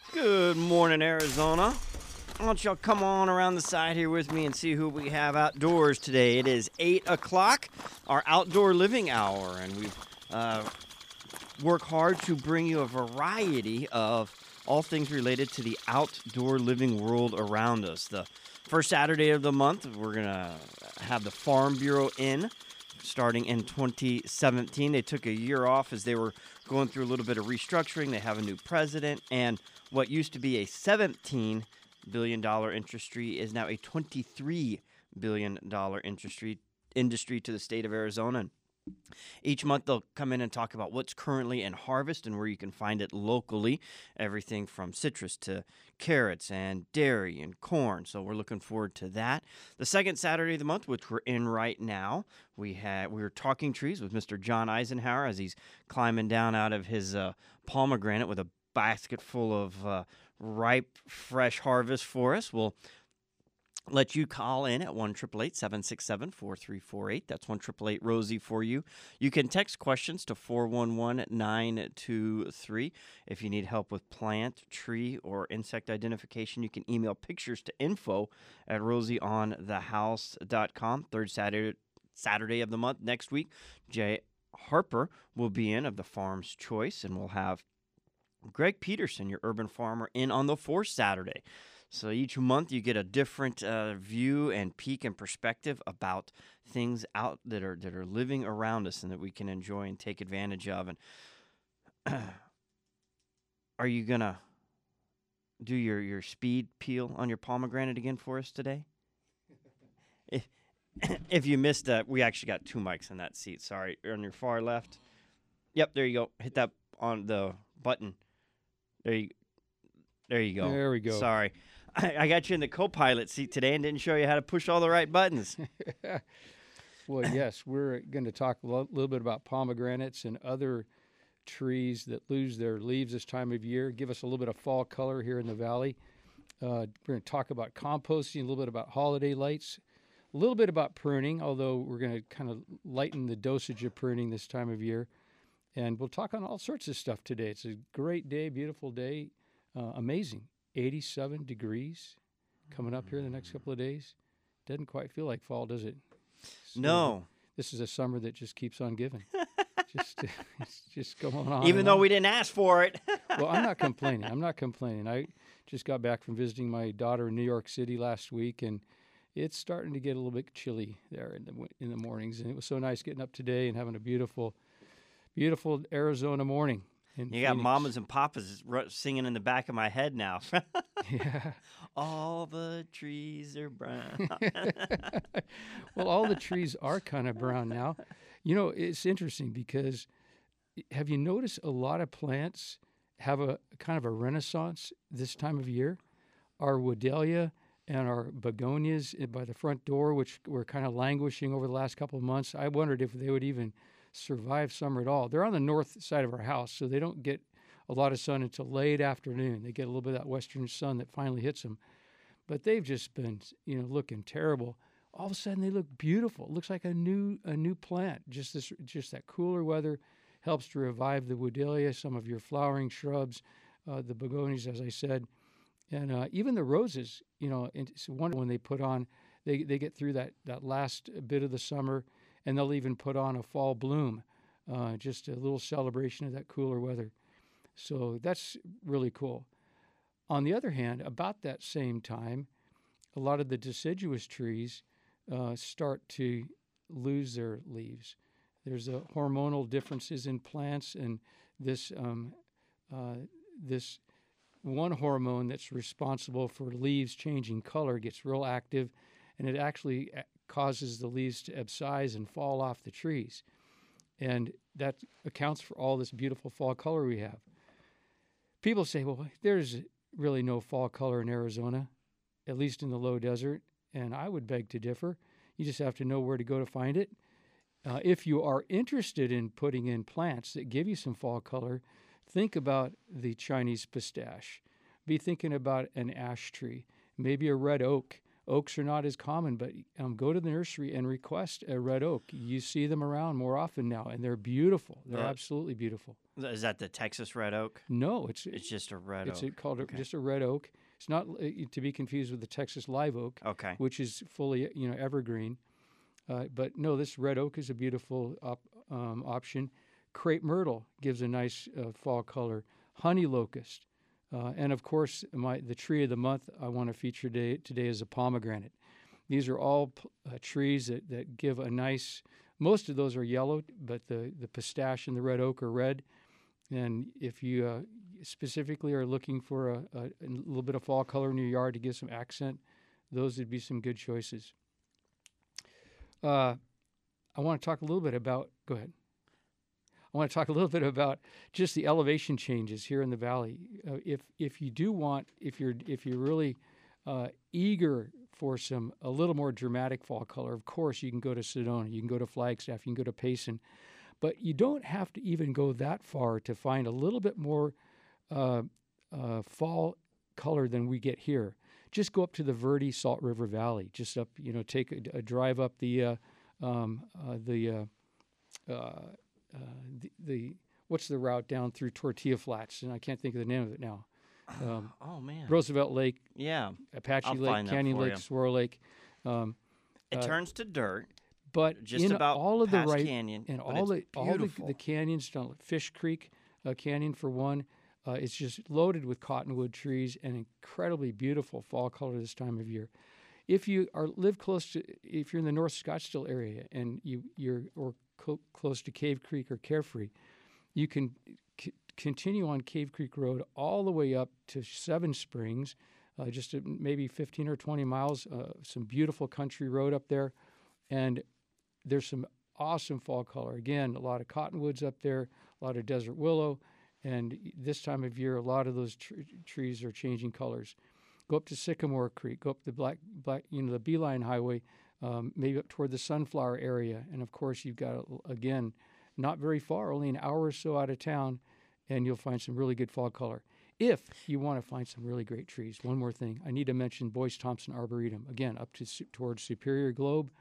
Good morning, Arizona. Why don't y'all come on around the side here with me and see who we have outdoors today. It is 8 o'clock, our outdoor living hour, and we've worked hard to bring you a variety of all things related to the outdoor living world around us. The first Saturday of the month, we're going to have the Farm Bureau in. Starting in 2017, they took a year off as they were going through a little bit of restructuring. They have a new president, and what used to be a $17 billion industry is now a $23 billion industry to the state of Arizona. And each month they'll come in and talk about what's currently in harvest and where you can find it locally. Everything from citrus to carrots and dairy and corn. So we're looking forward to that. The second Saturday of the month, which we're in right now, we were talking trees with Mr. John Eisenhower as he's climbing down out of his pomegranate with a basket full of ripe, fresh harvest for us. We'll let you call in at 1-888-767-4348. That's 1-888-ROSIE for you. You can text questions to 411-923. If you need help with plant, tree, or insect identification, you can email pictures to info@rosieonthehouse.com. Third Saturday of the month next week, Jay Harper will be in of the Farm's Choice, and we'll have Greg Peterson, your urban farmer, in on the fourth Saturday. So each month you get a different view and peek and perspective about things out that are living around us and that we can enjoy and take advantage of. And are you gonna do your speed peel on your pomegranate again for us today? If you missed that, we actually got two mics in that seat. Sorry, on your far left. Yep, there you go. Hit that on the button. There you go. There we go. Sorry. I got you in the co-pilot seat today and didn't show you how to push all the right buttons. Well, yes, we're going to talk a little bit about pomegranates and other trees that lose their leaves this time of year, give us a little bit of fall color here in the valley. We're going to talk about composting, a little bit about holiday lights, a little bit about pruning, although we're going to kind of lighten the dosage of pruning this time of year. And we'll talk on all sorts of stuff today. It's a great day, beautiful day, amazing. 87 degrees coming up here in the next couple of days. Doesn't quite feel like fall, does it? No. This is a summer that just keeps on giving. It's just going on. Even though we didn't ask for it. Well, I'm not complaining. I just got back from visiting my daughter in New York City last week, and it's starting to get a little bit chilly there in the mornings. And it was so nice getting up today and having a beautiful Arizona morning. You got mamas and papas singing in the back of my head now. Yeah. All the trees are brown. Well, all the trees are kind of brown now. You know, it's interesting because have you noticed a lot of plants have a kind of a renaissance this time of year? Our Woodella and our begonias by the front door, which were kind of languishing over the last couple of months, I wondered if they would even survive summer at all. They're on the north side of our house, so they don't get a lot of sun until late afternoon. They get a little bit of that western sun that finally hits them. But they've just been, looking terrible. All of a sudden, they look beautiful. It looks like a new plant. Just that cooler weather helps to revive the Woodella, some of your flowering shrubs, the begonias, as I said, and even the roses. It's wonderful when they put on. They get through that last bit of the summer. And they'll even put on a fall bloom, just a little celebration of that cooler weather. So that's really cool. On the other hand, about that same time, a lot of the deciduous trees start to lose their leaves. There's hormonal differences in plants, and this one hormone that's responsible for leaves changing color gets real active, and it actually causes the leaves to abscise and fall off the trees. And that accounts for all this beautiful fall color we have. People say, well, there's really no fall color in Arizona, at least in the low desert. And I would beg to differ. You just have to know where to go to find it. If you are interested in putting in plants that give you some fall color, think about the Chinese pistache. Be thinking about an ash tree, maybe a red oak. Oaks are not as common, but go to the nursery and request a red oak. You see them around more often now, and they're beautiful. They're absolutely beautiful. Is that the Texas red oak? No, It's just a red it's oak. called Okay. just a red oak. It's not to be confused with the Texas live oak, Okay. which is fully evergreen. But no, this red oak is a beautiful option. Crepe myrtle gives a nice fall color. Honey locust, and of course, the tree of the month I want to feature today is a pomegranate. These are all trees that give a nice. Most of those are yellow, but the pistache and the red oak are red. And if you specifically are looking for a little bit of fall color in your yard to give some accent, those would be some good choices. I want to talk a little bit about. Go ahead. I want to talk a little bit about just the elevation changes here in the valley. If you do want, if you're really eager for a little more dramatic fall color, of course you can go to Sedona, you can go to Flagstaff, you can go to Payson, but you don't have to even go that far to find a little bit more fall color than we get here. Just go up to the Verde Salt River Valley. Just up, take a drive up the what's the route down through Tortilla Flats, and I can't think of the name of it now. Oh man. Roosevelt Lake, Yeah. Apache I'll Lake, find that Canyon for Lake, you. Swirl Lake. It turns to dirt. But Just in about all of the past right Canyon, and but all it's the beautiful. canyons down Fish Creek Canyon for one, it's just loaded with cottonwood trees and incredibly beautiful fall color this time of year. If you live close to, if you're in the North Scottsdale area and you're close to Cave Creek or Carefree, you can continue on Cave Creek Road all the way up to Seven Springs, just maybe 15 or 20 miles. Some beautiful country road up there, and there's some awesome fall color. Again, a lot of cottonwoods up there, a lot of desert willow, and this time of year, a lot of those trees are changing colors. Go up to Sycamore Creek, go up the the Beeline Highway, maybe up toward the Sunflower area, and of course you've got again, not very far, only an hour or so out of town, and you'll find some really good fall color. If you want to find some really great trees, one more thing, I need to mention Boyce Thompson Arboretum, again, up towards Superior Globe,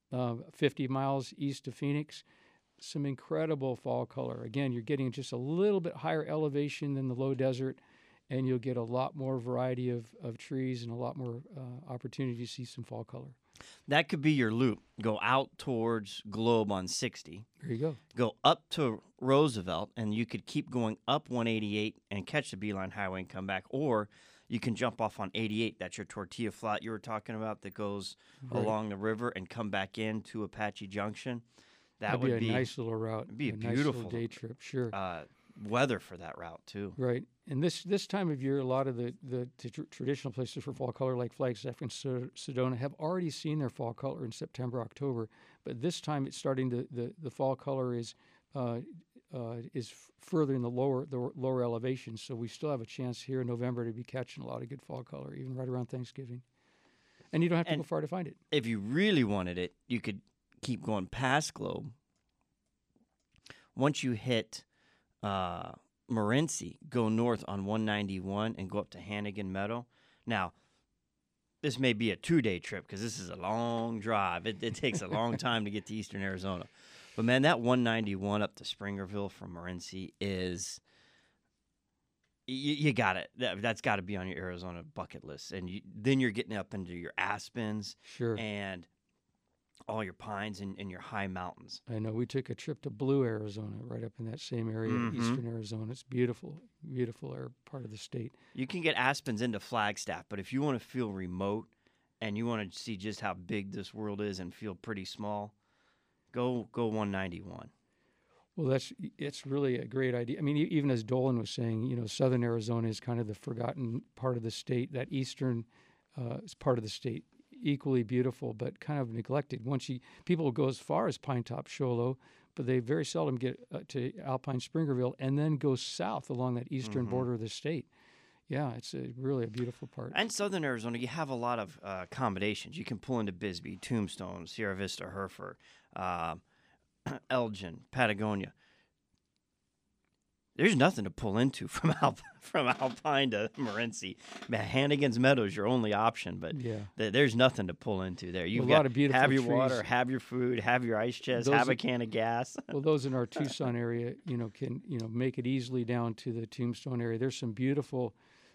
50 miles east of Phoenix. Some incredible fall color. Again, you're getting just a little bit higher elevation than the low desert, and you'll get a lot more variety of trees and a lot more opportunity to see some fall color. That could be your loop. Go out towards Globe on 60. There you go. Go up to Roosevelt, and you could keep going up 188 and catch the Beeline Highway and come back. Or you can jump off on 88. That's your Tortilla Flat you were talking about that goes along the river and come back into Apache Junction. That'd be a nice little route. It'd be a nice beautiful little day trip, sure. Weather for that route, too. Right. And this time of year, a lot of the traditional places for fall color, like Flagstaff and Sedona, have already seen their fall color in September, October. But this time, it's starting to the fall color is further in the lower elevations. So we still have a chance here in November to be catching a lot of good fall color, even right around Thanksgiving. And you don't have to go far to find it. If you really wanted it, you could keep going past Globe. Once you hit Morenci, go north on 191 and go up to Hannigan Meadow. Now, this may be a 2-day trip because this is a long drive. It takes a long time to get to eastern Arizona. But, man, that 191 up to Springerville from Morenci is you got it. That's got to be on your Arizona bucket list. And then you're getting up into your aspens and all your pines and your high mountains. I know. We took a trip to Blue, Arizona, right up in that same area, eastern Arizona. It's beautiful, beautiful part of the state. You can get aspens into Flagstaff, but if you want to feel remote and you want to see just how big this world is and feel pretty small, go 191. Well, it's really a great idea. I mean, even as Dolan was saying, southern Arizona is kind of the forgotten part of the state. That eastern is part of the state, equally beautiful, but kind of neglected. People go as far as Pinetop, Show Low, but they very seldom get to Alpine Springerville and then go south along that eastern border of the state. Yeah, it's really a beautiful part. And southern Arizona, you have a lot of accommodations. You can pull into Bisbee, Tombstone, Sierra Vista, Hereford, Elgin, Patagonia. there's nothing to pull into from from Alpine to Morenci. Man, Hannigan's Meadows your only option, but Yeah. there's nothing to pull into there. You've A got lot of beautiful have your trees. water, have your food, have your ice chest, Those have are- a can of gas. Well, those in our Tucson area, can make it easily down to the Tombstone area. There's some beautiful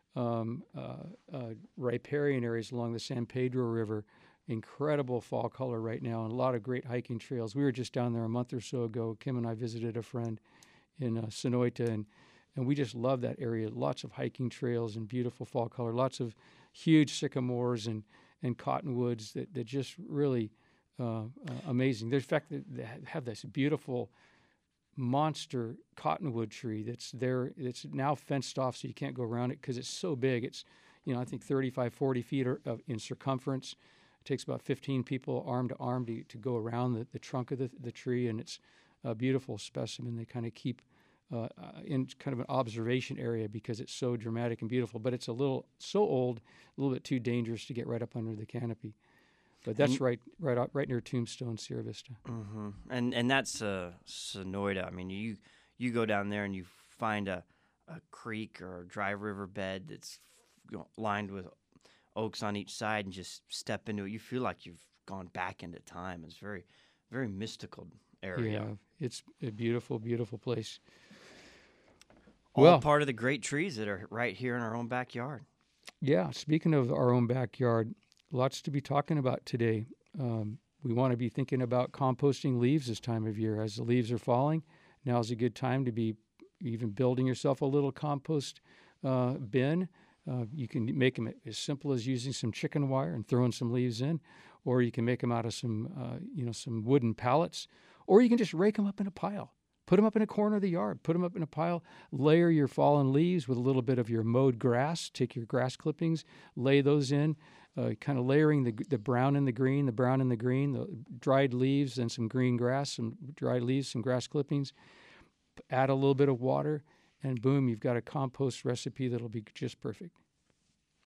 riparian areas along the San Pedro River. Incredible fall color right now, and a lot of great hiking trails. We were just down there a month or so ago. Kim and I visited a friend in Sonoita, and we just love that area. Lots of hiking trails and beautiful fall color. Lots of huge sycamores and cottonwoods that just really amazing. There's, in fact, they have this beautiful monster cottonwood tree that's there. It's now fenced off, so you can't go around it because it's so big. It's, I think 35, 40 feet in circumference. It takes about 15 people arm to arm to go around the trunk of the tree, and it's a beautiful specimen. They kind of keep in kind of an observation area because it's so dramatic and beautiful, but it's so old, a little bit too dangerous to get right up under the canopy. But that's right near Tombstone, Sierra Vista. Mm-hmm. And that's Sonoita. I mean, you go down there and you find a creek or a dry river bed that's lined with oaks on each side, and just step into it. You feel like you've gone back into time. It's very, very mystical area. Yeah, it's a beautiful, beautiful place. All part of the great trees that are right here in our own backyard. Yeah, speaking of our own backyard, lots to be talking about today. We want to be thinking about composting leaves this time of year. As the leaves are falling, now's a good time to be even building yourself a little compost bin. You can make them as simple as using some chicken wire and throwing some leaves in, or you can make them out of some wooden pallets, or you can just rake them up in a pile. Put them up in a corner of the yard. Put them up in a pile. Layer your fallen leaves with a little bit of your mowed grass. Take your grass clippings, lay those in, kind of layering the brown and the green, the dried leaves, then some green grass, some dried leaves, some grass clippings. Add a little bit of water, and boom, you've got a compost recipe that'll be just perfect.